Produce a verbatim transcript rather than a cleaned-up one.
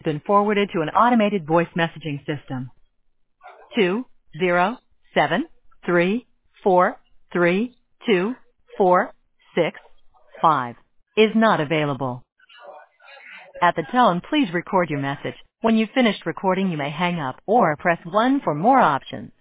been forwarded to an automated voice messaging system. Two zero seven three four three two four six five is not available. At the tone, please record your message. When you've finished recording, you may hang up or press one for more options.